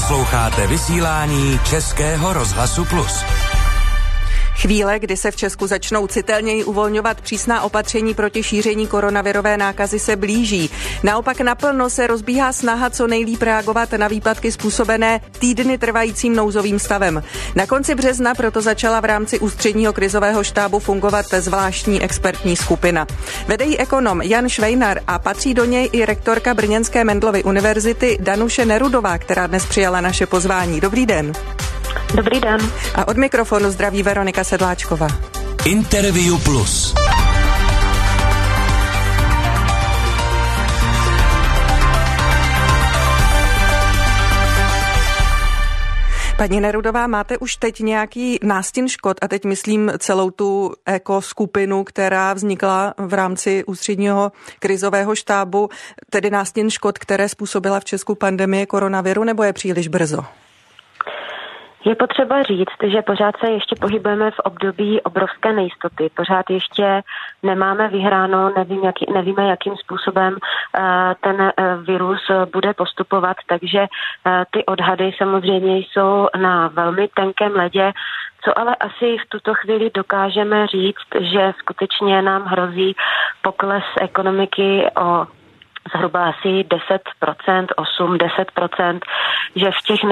Posloucháte vysílání Českého rozhlasu Plus. Chvíle, kdy se v Česku začnou citelněji uvolňovat přísná opatření proti šíření koronavirové nákazy, se blíží. Naopak naplno se rozbíhá snaha co nejlíp reagovat na výpadky způsobené týdny trvajícím nouzovým stavem. Na konci března proto začala v rámci ústředního krizového štábu fungovat zvláštní expertní skupina. Vede ji ekonom Jan Švejnar a patří do něj i rektorka Brněnské Mendelovy univerzity Danuše Nerudová, která dnes přijala naše pozvání. Dobrý den. Dobrý den. A od mikrofonu zdraví Veronika Sedláčková. Interview Plus. Paní Nerudová, máte už teď nějaký nástin škod, a teď myslím celou tu ekoskupinu, která vznikla v rámci ústředního krizového štábu, tedy nástin škod, které způsobila v Česku pandemie koronaviru, nebo je příliš brzo? Je potřeba říct, že pořád se ještě pohybujeme v období obrovské nejistoty. Pořád ještě nemáme vyhráno, nevíme, jakým způsobem ten virus bude postupovat, takže ty odhady samozřejmě jsou na velmi tenkém ledě. Co ale asi v tuto chvíli dokážeme říct, že skutečně nám hrozí pokles ekonomiky o zhruba asi 10%, 8-10%, že v těch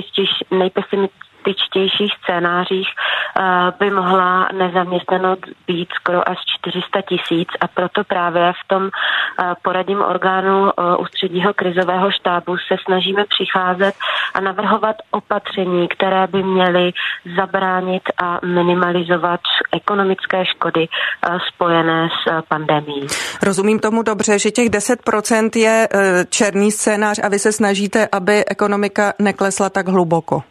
nejpesimističtějších scénářích by mohla nezaměstnanost být skoro až 400 000 a proto právě v tom poradním orgánu ústředního krizového štábu se snažíme přicházet a navrhovat opatření, které by měly zabránit a minimalizovat ekonomické škody spojené s pandemií. Rozumím tomu dobře, že těch 10% je černý scénář a vy se snažíte, aby ekonomika neklesla tak hluboko.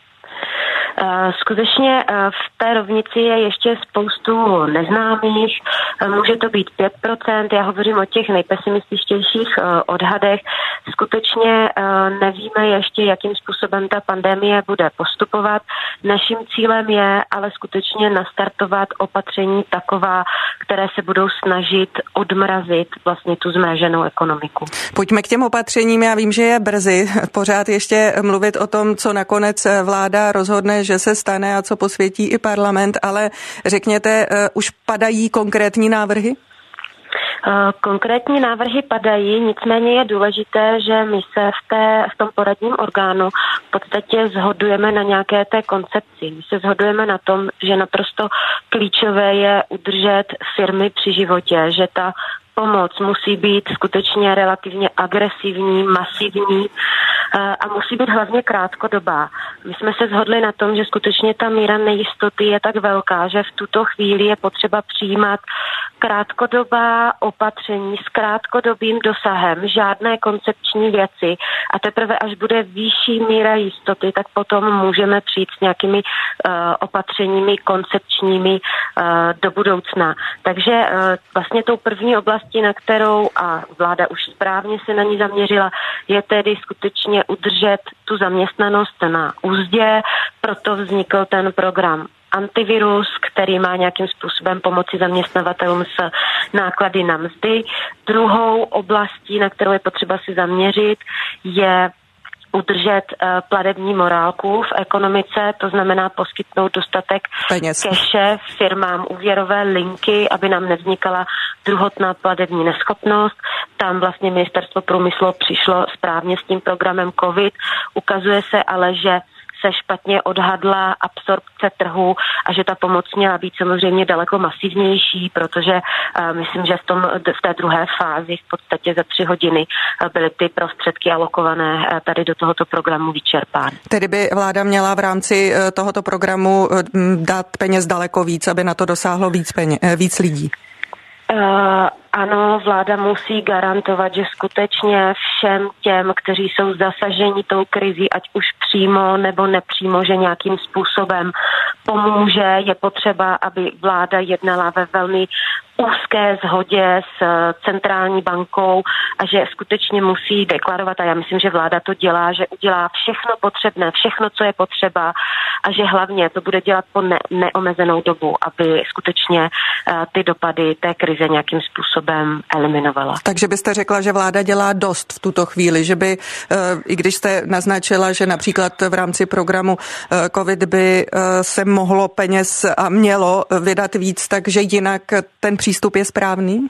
Skutečně v té rovnici je ještě spoustu neznámých, může to být 5%, já hovořím o těch nejpesimističtějších odhadech. Skutečně nevíme ještě, jakým způsobem ta pandemie bude postupovat. Naším cílem je ale skutečně nastartovat opatření taková, které se budou snažit odmrazit vlastně tu zmraženou ekonomiku. Pojďme k těm opatřením, já vím, že je brzy pořád ještě mluvit o tom, co nakonec vláda rozhodne, že se stane a co posvětí i parlament, ale řekněte, už padají konkrétní návrhy? Konkrétní návrhy padají, nicméně je důležité, že my se v tom poradním orgánu v podstatě shodujeme na nějaké té koncepci. My se shodujeme na tom, že naprosto klíčové je udržet firmy při životě, že ta pomoc musí být skutečně relativně agresivní, masivní a musí být hlavně krátkodobá. My jsme se shodli na tom, že skutečně ta míra nejistoty je tak velká, že v tuto chvíli je potřeba přijímat krátkodobá opatření s krátkodobým dosahem, žádné koncepční věci a teprve až bude vyšší míra jistoty, tak potom můžeme přijít s nějakými opatřeními koncepčními do budoucna. Takže vlastně tou první oblastí, na kterou a vláda už správně se na ní zaměřila, je tedy skutečně udržet tu zaměstnanost na úzdě, proto vznikl ten program Antivirus, který má nějakým způsobem pomoci zaměstnavatelům s náklady na mzdy. Druhou oblastí, na kterou je potřeba si zaměřit, je udržet platební morálku v ekonomice, to znamená poskytnout dostatek keše firmám, úvěrové linky, aby nám nevznikala druhotná platební neschopnost. Tam vlastně Ministerstvo průmyslu přišlo správně s tím programem COVID. Ukazuje se ale, že se špatně odhadla absorpce trhu a že ta pomoc měla být samozřejmě daleko masivnější, protože myslím, že v té druhé fázi v podstatě za 3 hodiny byly ty prostředky alokované tady do tohoto programu vyčerpány. Tedy by vláda měla v rámci tohoto programu dát peněz daleko víc, aby na to dosáhlo víc lidí? Ano, vláda musí garantovat, že skutečně všem těm, kteří jsou zasaženi tou krizí, ať už přímo nebo nepřímo, že nějakým způsobem pomůže. Je potřeba, aby vláda jednala ve velmi úzké shodě s centrální bankou a že skutečně musí deklarovat, a já myslím, že vláda to dělá, že udělá všechno potřebné, všechno, co je potřeba a že hlavně to bude dělat po neomezenou dobu, aby skutečně ty dopady té krize nějakým způsobem způsobem eliminovala. Takže byste řekla, že vláda dělá dost v tuto chvíli, že by, i když jste naznačila, že například v rámci programu COVID by se mohlo peněz a mělo vydat víc, takže jinak ten přístup je správný?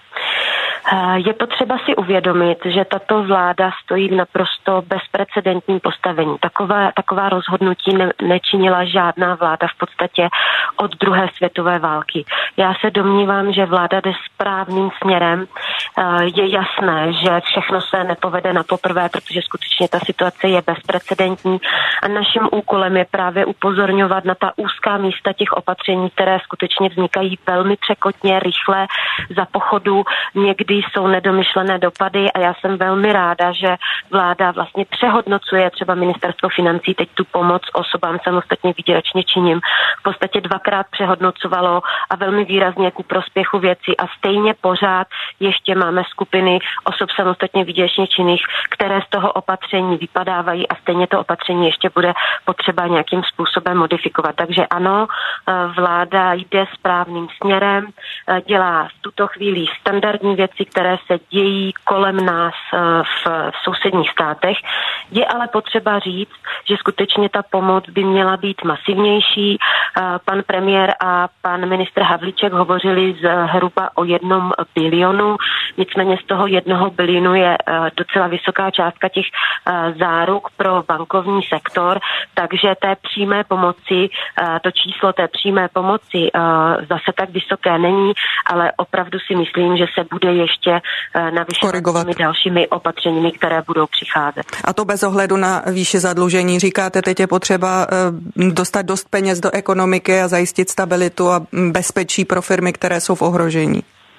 Je potřeba si uvědomit, že tato vláda stojí v naprosto bezprecedentním postavení. Taková rozhodnutí nečinila žádná vláda v podstatě od druhé světové války. Já se domnívám, že vláda jde správným směrem. Je jasné, že všechno se nepovede na poprvé, protože skutečně ta situace je bezprecedentní a naším úkolem je právě upozorňovat na ta úzká místa těch opatření, které skutečně vznikají velmi překotně, rychle, za pochodu. Někdy jsou nedomyšlené dopady a já jsem velmi ráda, že vláda vlastně přehodnocuje, třeba ministerstvo financí teď tu pomoc osobám samostatně výdělečně činným v podstatě 2krát přehodnocovalo a velmi výrazně ku prospěchu věci a stejně pořád ještě máme skupiny osob samostatně výdělečně činných, které z toho opatření vypadávají a stejně to opatření ještě bude potřeba nějakým způsobem modifikovat. Takže ano, vláda jde správným směrem, dělá v tuto chvíli standardní věci, které se dějí kolem nás v sousedních státech. Je ale potřeba říct, že skutečně ta pomoc by měla být masivnější. Pan premiér a pan ministr Havlíček hovořili zhruba o 1 bilionu, nicméně z toho 1 bilionu je docela vysoká částka těch záruk pro bankovní sektor, takže té přímé pomoci, to číslo té přímé pomoci zase tak vysoké není, ale opravdu si myslím, že se bude ještě navyšovat těmi dalšími opatřeními, které budou přicházet. A to bez ohledu na výši zadlužení. Říkáte, teď je potřeba dostat dost peněz do ekonomiky a zajistit stabilitu a bezpečí pro firmy, které jsou v ohrožení.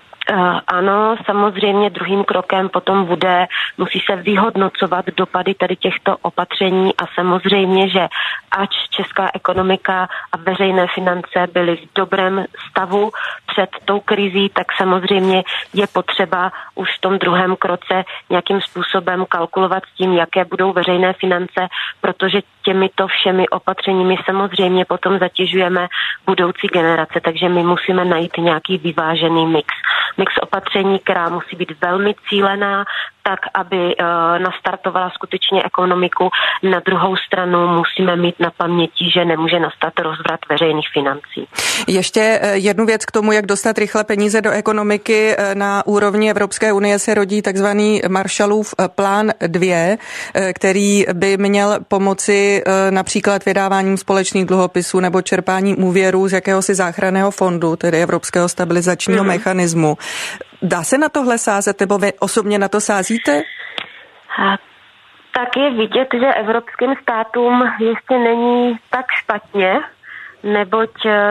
Ano, samozřejmě druhým krokem potom musí se vyhodnocovat dopady tady těchto opatření a samozřejmě, že ač česká ekonomika a veřejné finance byly v dobrém stavu před tou krizí, tak samozřejmě je potřeba už v tom druhém kroce nějakým způsobem kalkulovat s tím, jaké budou veřejné finance, protože těmito všemi opatřeními samozřejmě potom zatěžujeme budoucí generace, takže my musíme najít nějaký vyvážený mix opatření, která musí být velmi cílená, tak, aby nastartovala skutečně ekonomiku. Na druhou stranu musíme mít na paměti, že nemůže nastat rozvrat veřejných financí. Ještě jednu věc k tomu, jak dostat rychle peníze do ekonomiky. Na úrovni Evropské unie se rodí takzvaný Marshallův plán 2, který by měl pomoci například vydáváním společných dluhopisů nebo čerpáním úvěrů z jakéhosi záchranného fondu, tedy Evropského stabilizačního mechanismu. Dá se na tohle sázet, nebo vy osobně na to sázíte? Tak je vidět, že evropským státům ještě není tak špatně, neboť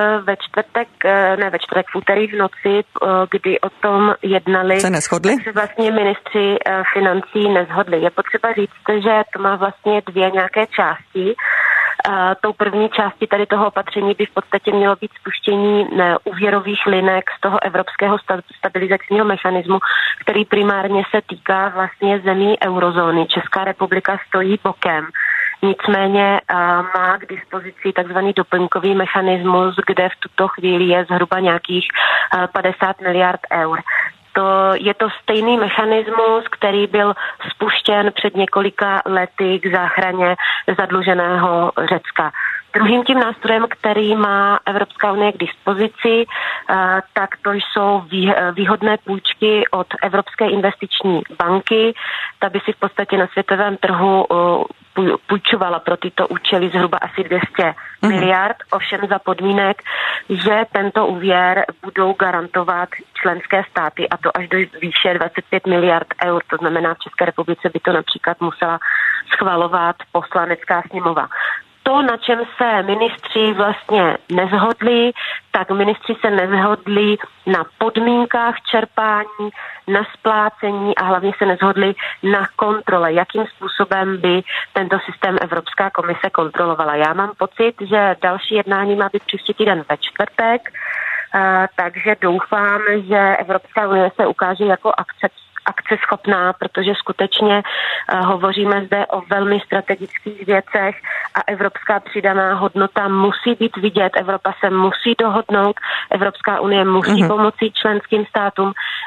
v úterý v noci, kdy o tom jednali, se neshodli? Tak se vlastně ministři financí neshodli. Je potřeba říct, že to má vlastně 2 nějaké části. Tou první částí tady toho opatření by v podstatě mělo být spuštění úvěrových linek z toho Evropského stabilizačního mechanismu, který primárně se týká vlastně zemí eurozóny. Česká republika stojí bokem. Nicméně má k dispozici takzvaný doplňkový mechanismus, kde v tuto chvíli je zhruba nějakých 50 miliard eur. Je to stejný mechanismus, který byl spuštěn před několika lety k záchraně zadluženého Řecka. Druhým tím nástrojem, který má Evropská unie k dispozici, tak to jsou výhodné půjčky od Evropské investiční banky. Ta by si v podstatě na světovém trhu půjčovala pro tyto účely zhruba asi 200 miliard, ovšem za podmínek, že tento úvěr budou garantovat členské státy, a to až do výše 25 miliard eur. To znamená, v České republice by to například musela schvalovat poslanecká sněmovna. To, na čem se ministři vlastně nezhodli, tak ministři se nezhodli na podmínkách čerpání, na splácení a hlavně se nezhodli na kontrole, jakým způsobem by tento systém Evropská komise kontrolovala. Já mám pocit, že další jednání má být příští týden ve čtvrtek, takže doufám, že Evropská unie se ukáže jako akceschopná, protože skutečně hovoříme zde o velmi strategických věcech a evropská přidaná hodnota musí být vidět, Evropa se musí dohodnout, Evropská unie musí pomoci členským státům,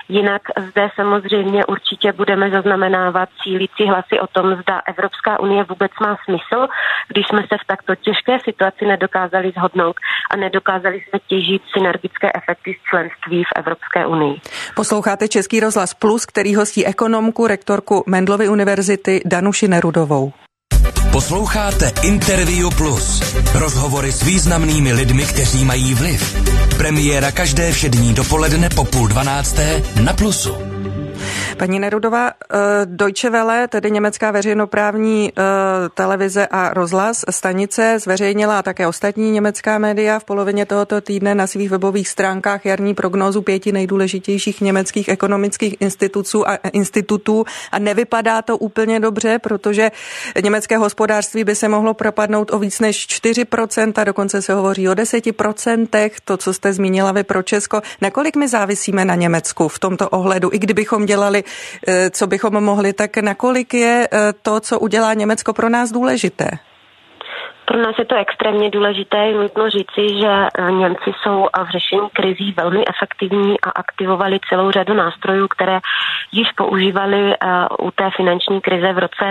Jinak zde samozřejmě určitě budeme zaznamenávat cílící hlasy o tom, zda Evropská unie vůbec má smysl, když jsme se v takto těžké situaci nedokázali shodnout a nedokázali jsme těžit synergické efekty z členství v Evropské unii. Posloucháte Český rozhlas Plus, který hostí ekonomku, rektorku Mendelovy univerzity Danuši Nerudovou. Posloucháte Interview Plus. Rozhovory s významnými lidmi, kteří mají vliv. Premiéra každé všední dopoledne po 11:30 na Plusu. Paní Nerudová, Deutsche Welle, tedy německá veřejnoprávní televize a rozhlas stanice, zveřejnila a také ostatní německá média v polovině tohoto týdne na svých webových stránkách jarní prognózu 5 nejdůležitějších německých ekonomických institutů a nevypadá to úplně dobře, protože německé hospodářství by se mohlo propadnout o víc než 4%, dokonce se hovoří o 10%, to, co jste zmínila vy pro Česko. Nakolik my závisíme na Německu v tomto ohledu, i kdybychom dělali, co bychom mohli, tak nakolik je to, co udělá Německo, pro nás důležité? Pro nás je to extrémně důležité. Je nutno říci, že Němci jsou v řešení krizí velmi efektivní a aktivovali celou řadu nástrojů, které již používali u té finanční krize v roce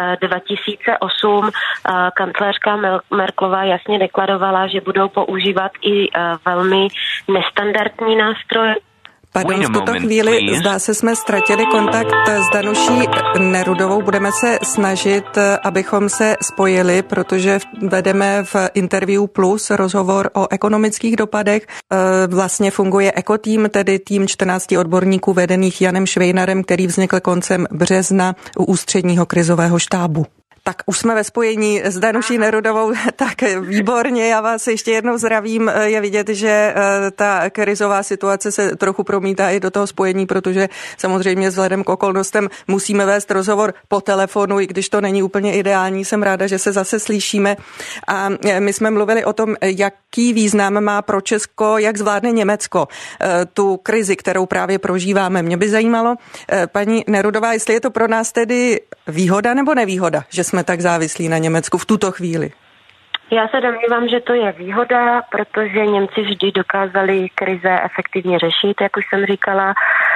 2008. Kancléřka Merkelová jasně deklarovala, že budou používat i velmi nestandardní nástroje. Pardon, v tuto chvíli zdá se, jsme ztratili kontakt s Danuší Nerudovou. Budeme se snažit, abychom se spojili, protože vedeme v Interview Plus rozhovor o ekonomických dopadech. Vlastně funguje EcoTeam, tedy tým 14 odborníků vedených Janem Švejnarem, který vznikl koncem března u ústředního krizového štábu. Tak už jsme ve spojení s Danuší Nerudovou, tak výborně, já vás ještě jednou zdravím. Je vidět, že ta krizová situace se trochu promítá i do toho spojení, protože samozřejmě vzhledem k okolnostem musíme vést rozhovor po telefonu, i když to není úplně ideální. Jsem ráda, že se zase slyšíme. A my jsme mluvili o tom, jaký význam má pro Česko, jak zvládne Německo tu krizi, kterou právě prožíváme. Mě by zajímalo, paní Nerudová, jestli je to pro nás tedy výhoda nebo nevýhoda, že jsme tak závislí na Německu v tuto chvíli? Já se domnívám, že to je výhoda, protože Němci vždy dokázali krize efektivně řešit, jak už jsem říkala,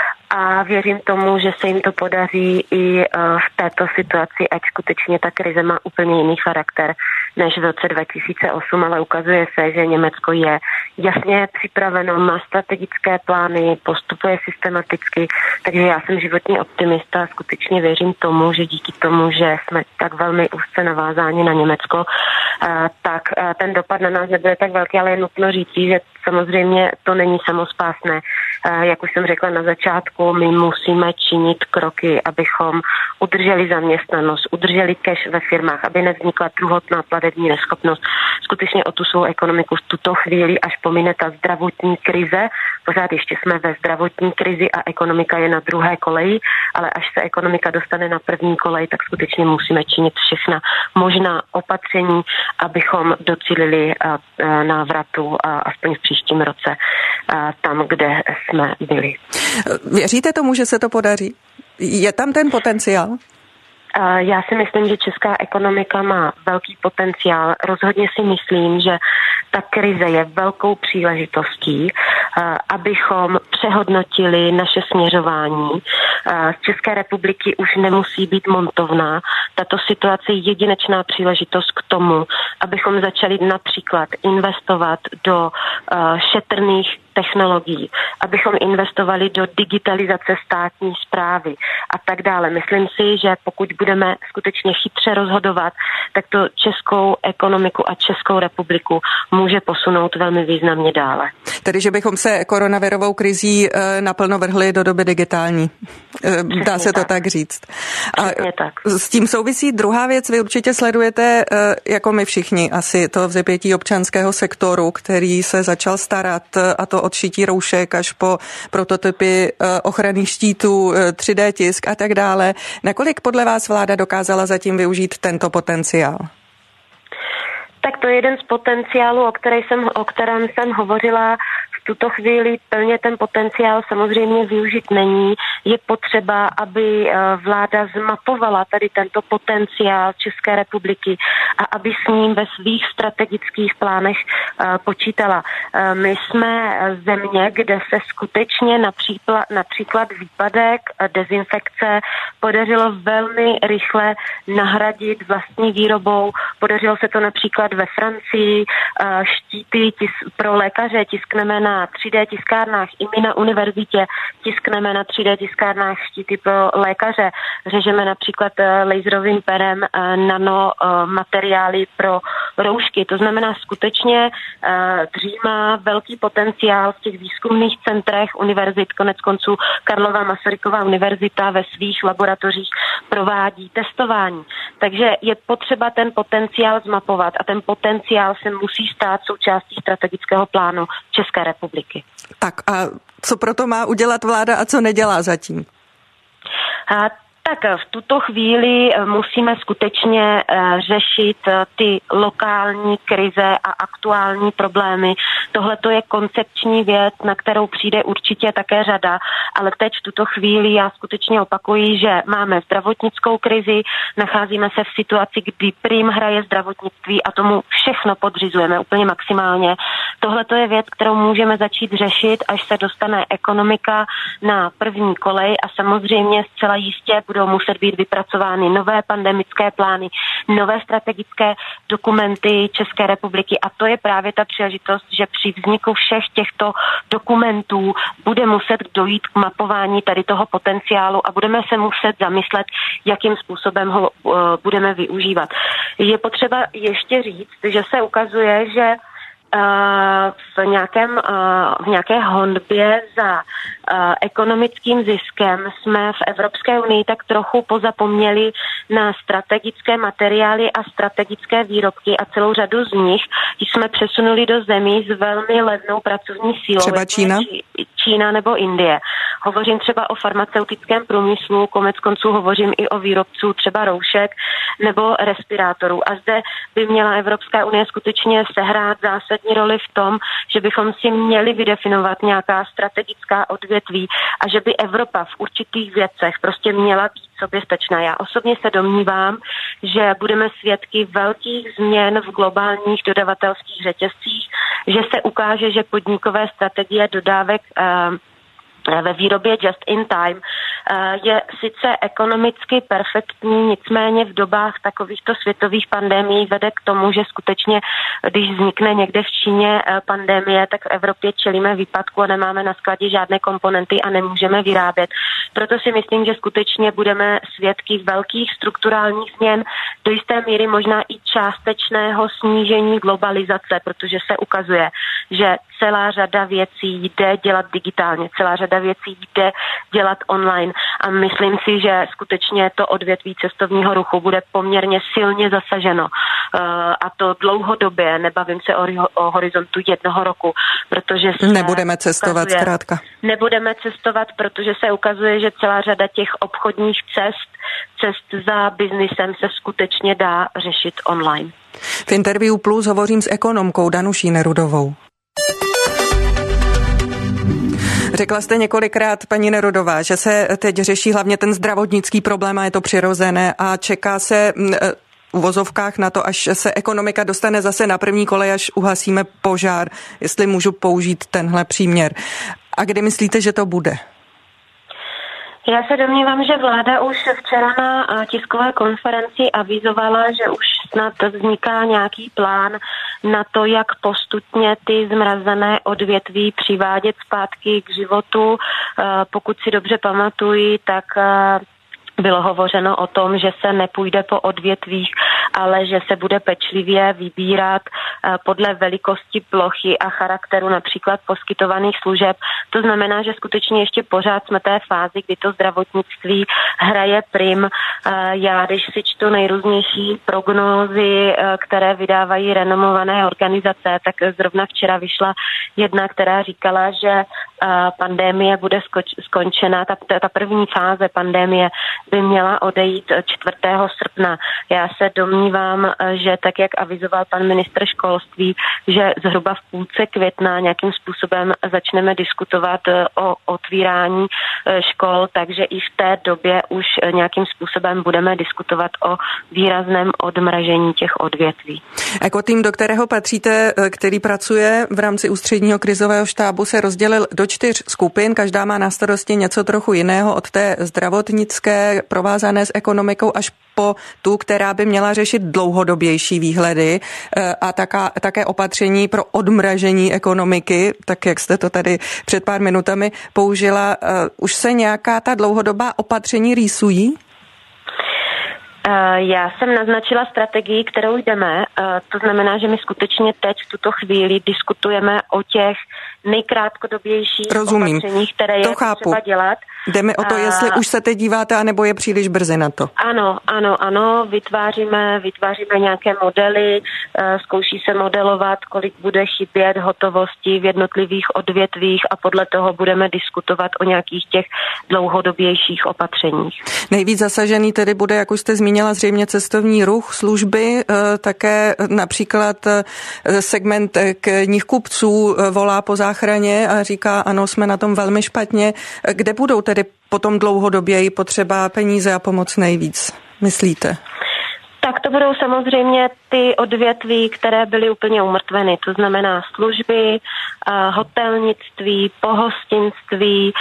a věřím tomu, že se jim to podaří i v této situaci, ať skutečně ta krize má úplně jiný charakter než v roce 2008, ale ukazuje se, že Německo je jasně připraveno, má strategické plány, postupuje systematicky, takže já jsem životní optimista a skutečně věřím tomu, že díky tomu, že jsme tak velmi úzce navázáni na Německo, tak ten dopad na nás nebude tak velký, ale je nutno říct, že samozřejmě to není samospásné. Jak už jsem řekla na začátku, my musíme činit kroky, abychom udrželi zaměstnanost, udrželi cash ve firmách, aby nevznikla druhotná platební neschopnost. Skutečně o tu svou ekonomiku v tuto chvíli, až pomine ta zdravotní krize, pořád ještě jsme ve zdravotní krizi a ekonomika je na druhé koleji, ale až se ekonomika dostane na první kolej, tak skutečně musíme činit všechna možná opatření, abychom docílili návratu aspoň v příštím roce tam, kde jsme byli. Věříte tomu, že se to podaří? Je tam ten potenciál? Já si myslím, že česká ekonomika má velký potenciál. Rozhodně si myslím, že ta krize je velkou příležitostí, abychom přehodnotili naše směřování. Z České republiky už nemusí být montovna. Tato situace je jedinečná příležitost k tomu, abychom začali například investovat do šetrných technologií, abychom investovali do digitalizace státní správy a tak dále. Myslím si, že pokud budeme skutečně chytře rozhodovat, tak to českou ekonomiku a Českou republiku může posunout velmi významně dále. Tedy, že bychom se koronavirovou krizí naplno vrhli do doby digitální. Dá se to tak říct. A tak. S tím souvisí druhá věc. Vy určitě sledujete, jako my všichni, asi to vzepětí občanského sektoru, který se začal starat, a to od šití roušek až po prototypy ochranných štítů, 3D tisk a tak dále. Nakolik podle vás vláda dokázala zatím využít tento potenciál? Tak to je jeden z potenciálů, o kterém jsem hovořila v v tuto chvíli plně ten potenciál samozřejmě využit není. Je potřeba, aby vláda zmapovala tady tento potenciál České republiky a aby s ním ve svých strategických plánech počítala. My jsme země, kde se skutečně například výpadek dezinfekce podařilo velmi rychle nahradit vlastní výrobou. Podařilo se to například ve Francii. Štíty pro lékaře tiskneme na 3D tiskárnách. I my na univerzitě tiskneme na 3D tiskárnách štíty pro lékaře. Řežeme například laserovým perem nanomateriály pro roušky. To znamená skutečně dřímá velký potenciál v těch výzkumných centrech univerzit. Konec konců Karlova Masaryková univerzita ve svých laboratořích provádí testování. Takže je potřeba ten potenciál zmapovat a ten potenciál se musí stát součástí strategického plánu České republiky. Tak a co proto má udělat vláda a co nedělá zatím? Tak v tuto chvíli musíme skutečně řešit ty lokální krize a aktuální problémy. Tohle to je koncepční věc, na kterou přijde určitě také řada, ale teď v tuto chvíli já skutečně opakuji, že máme zdravotnickou krizi, nacházíme se v situaci, kdy prim hraje zdravotnictví a tomu všechno podřizujeme úplně maximálně. Tohle to je věc, kterou můžeme začít řešit, až se dostane ekonomika na první kolej a samozřejmě zcela jistě budou muset být vypracovány nové pandemické plány, nové strategické dokumenty České republiky a to je právě ta příležitost, že při vzniku všech těchto dokumentů bude muset dojít k mapování tady toho potenciálu a budeme se muset zamyslet, jakým způsobem ho budeme využívat. Je potřeba ještě říct, že se ukazuje, že v nějaké honbě za ekonomickým ziskem jsme v Evropské unii tak trochu pozapomněli na strategické materiály a strategické výrobky a celou řadu z nich jsme přesunuli do zemí s velmi levnou pracovní sílou. Třeba Čína? Čína nebo Indie. Hovořím třeba o farmaceutickém průmyslu, konec konců hovořím i o výrobců třeba roušek nebo respirátorů. A zde by měla Evropská unie skutečně sehrát zásadní roli v tom, že bychom si měli vydefinovat nějaká strategická odvětví a že by Evropa v určitých věcech prostě měla být soběstačná. Já osobně se domnívám, že budeme svědky velkých změn v globálních dodavatelských řetězcích, že se ukáže, že podnikové strategie dodávek ve výrobě just in time je sice ekonomicky perfektní, nicméně v dobách takovýchto světových pandemií vede k tomu, že skutečně, když vznikne někde v Číně pandemie, tak v Evropě čelíme výpadku a nemáme na skladě žádné komponenty a nemůžeme vyrábět. Proto si myslím, že skutečně budeme svědky velkých strukturálních změn, do jisté míry možná i částečného snížení globalizace, protože se ukazuje, že celá řada věcí jde dělat digitálně, celá řada věcí jde dělat online a myslím si, že skutečně to odvětví cestovního ruchu bude poměrně silně zasaženo a to dlouhodobě, nebavím se o horizontu 1 roku, protože se nebudeme cestovat zkrátka. Nebudeme cestovat, protože se ukazuje, že celá řada těch obchodních cest za biznisem se skutečně dá řešit online. V Interview Plus hovořím s ekonomkou Danuší Nerudovou. Řekla jste několikrát, paní Nerudová, že se teď řeší hlavně ten zdravotnický problém a je to přirozené a čeká se v uvozovkách na to, až se ekonomika dostane zase na první kolej, až uhasíme požár, jestli můžu použít tenhle příměr. A kdy myslíte, že to bude? Já se domnívám, že vláda už včera na tiskové konferenci avizovala, že už snad vzniká nějaký plán na to, jak postupně ty zmrazené odvětví přivádět zpátky k životu. Pokud si dobře pamatuji, tak bylo hovořeno o tom, že se nepůjde po odvětvích, ale že se bude pečlivě vybírat podle velikosti plochy a charakteru například poskytovaných služeb. To znamená, že skutečně ještě pořád jsme té fázi, kdy to zdravotnictví hraje prim. Já, když si čtu nejrůznější prognózy, které vydávají renomované organizace, tak zrovna včera vyšla jedna, která říkala, že pandemie bude skončena, ta první fáze pandemie by měla odejít 4. srpna. Já se domnívám, že tak, jak avizoval pan ministr školství, že zhruba v půlce května nějakým způsobem začneme diskutovat o otvírání škol, takže i v té době už nějakým způsobem budeme diskutovat o výrazném odmražení těch odvětví. Ekotým, do kterého patříte, který pracuje v rámci ústředního krizového štábu, se rozdělil do 4 skupin. Každá má na starosti něco trochu jiného, od té zdravotnické, provázané s ekonomikou, až po tu, která by měla řešit dlouhodobější výhledy a také opatření pro odmražení ekonomiky, tak jak jste to tady před pár minutami použila. Už se nějaká ta dlouhodobá opatření rýsují? Já jsem naznačila strategii, kterou jdeme. To znamená, že my skutečně teď v tuto chvíli diskutujeme o těch nejkrátkodobějích opatřeních, které je třeba dělat. Jde mi o to, jestli už se teď díváte, anebo je příliš brzy na to. Ano, vytváříme nějaké modely, zkouší se modelovat, kolik bude chybět hotovosti v jednotlivých odvětvích a podle toho budeme diskutovat o nějakých těch dlouhodobějších opatřeních. Nejvíc zasažený tedy bude, jak už jste zmínila, zřejmě cestovní ruch, služby, také například segment knihkupců volá po záchraně a říká, ano, jsme na tom velmi špatně. Kde budou tedy potom dlouhodoběji potřeba peníze a pomoc nejvíc, myslíte? Tak to budou samozřejmě ty odvětví, které byly úplně umrtveny. To znamená služby, hotelnictví, pohostinství,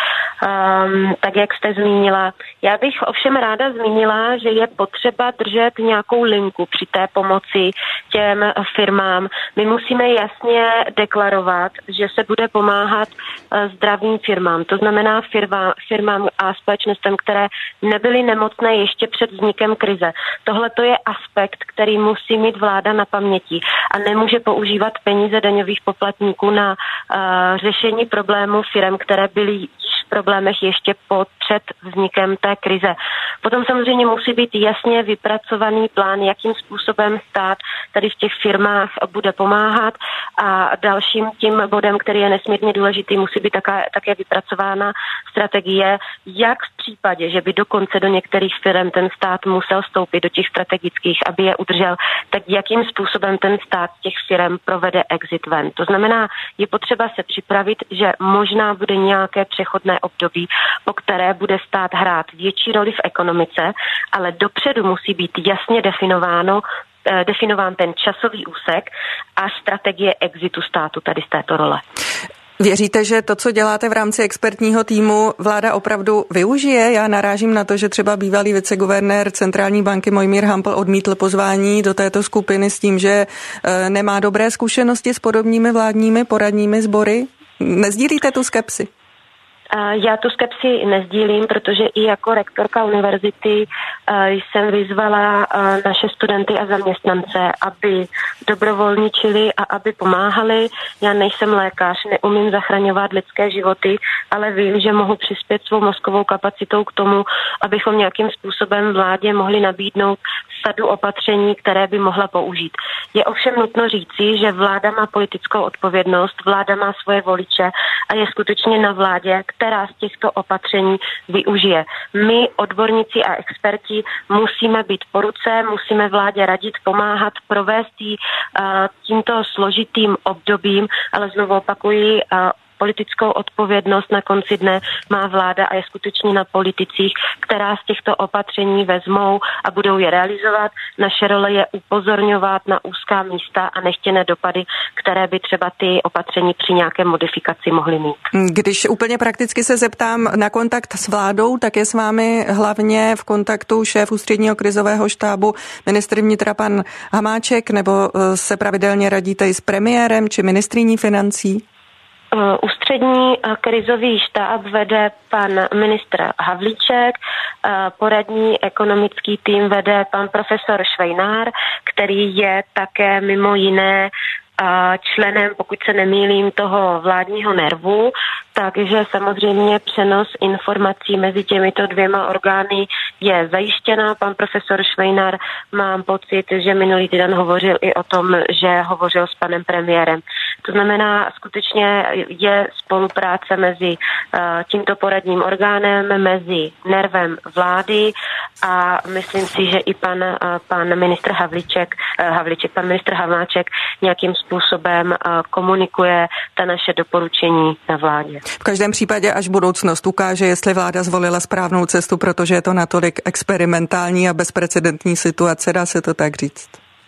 tak jak jste zmínila. Já bych ovšem ráda zmínila, že je potřeba držet nějakou linku při té pomoci těm firmám. My musíme jasně deklarovat, že se bude pomáhat zdravým firmám. To znamená firmám a společnostem, které nebyly nemocné ještě před vznikem krize. Tohle to je aspekt, který musí mít vláda na paměti a nemůže používat peníze daňových poplatníků na řešení problémů firem, které byly v problémech ještě před vznikem té krize. Potom samozřejmě musí být jasně vypracovaný plán, jakým způsobem stát tady v těch firmách bude pomáhat a dalším tím bodem, který je nesmírně důležitý, musí být také vypracována strategie, jak v případě, že by dokonce do některých firm ten stát musel vstoupit do těch strategických, aby je udržel, tak jakým způsobem ten stát těch firm provede exit ven. To znamená, je potřeba se připravit, že možná bude nějaké přechodné období, po které bude stát hrát větší roli v ekonomice, ale dopředu musí být jasně definován ten časový úsek a strategie exitu státu tady z této role. Věříte, že to, co děláte v rámci expertního týmu, vláda opravdu využije? Já narážím na to, že třeba bývalý viceguvernér centrální banky Mojmír Hampl odmítl pozvání do této skupiny s tím, že nemá dobré zkušenosti s podobnými vládními poradními sbory. Nezdílíte tu skepsi? Já tu skepsi nezdílím, protože i jako rektorka univerzity jsem vyzvala naše studenty a zaměstnance, aby dobrovolničili a aby pomáhali. Já nejsem lékař, neumím zachraňovat lidské životy, ale vím, že mohu přispět svou mozkovou kapacitou k tomu, abychom nějakým způsobem vládě mohli nabídnout sadu opatření, které by mohla použít. Je ovšem nutno říci, že vláda má politickou odpovědnost, vláda má svoje voliče a je skutečně na vládě, která z těchto opatření využije. My, odborníci a experti, musíme být po ruce, musíme vládě radit, pomáhat, provést jí tímto složitým obdobím, ale znovu opakuji, politickou odpovědnost na konci dne má vláda a je skutečně na politicích, která z těchto opatření vezmou a budou je realizovat. Naše role je upozorňovat na úzká místa a nechtěné dopady, které by třeba ty opatření při nějaké modifikaci mohly mít. Když úplně prakticky se zeptám na kontakt s vládou, tak je s vámi hlavně v kontaktu šéf ústředního krizového štábu ministr vnitra pan Hamáček, nebo se pravidelně radíte i s premiérem či ministryní financí? Ústřední krizový štáb vede pan ministr Havlíček, poradní ekonomický tým vede pan profesor Švejnár, který je také mimo jiné členem, pokud se nemýlím, toho vládního nervu, takže samozřejmě přenos informací mezi těmito dvěma orgány je zajištěná. Pan profesor Švejnar, mám pocit, že minulý týden hovořil i o tom, že hovořil s panem premiérem. To znamená, skutečně je spolupráce mezi tímto poradním orgánem, mezi nervem vlády a myslím si, že i pan ministr pan ministr Hamáček nějakým způsobem komunikuje ta naše doporučení na vládě. V každém případě až budoucnost ukáže, jestli vláda zvolila správnou cestu, protože je to natolik experimentální a bezprecedentní situace, dá se to tak říct.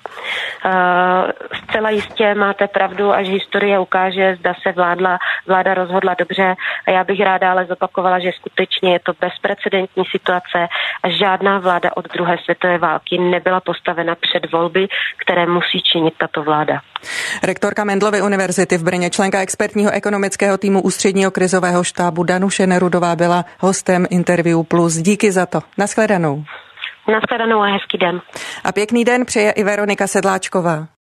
Zcela jistě máte pravdu, až historie ukáže, zda se vláda rozhodla dobře. A já bych ráda ale zopakovala, že skutečně je to bezprecedentní situace a žádná vláda od druhé světové války nebyla postavena před volby, které musí činit tato vláda. Rektorka Mendelovy univerzity v Brně, členka expertního ekonomického týmu Ústředního krizového štábu Danuše Nerudová byla hostem Interview Plus. Díky za to. Nashledanou. Nashledanou a hezký den. A pěkný den přeje i Veronika Sedláčková.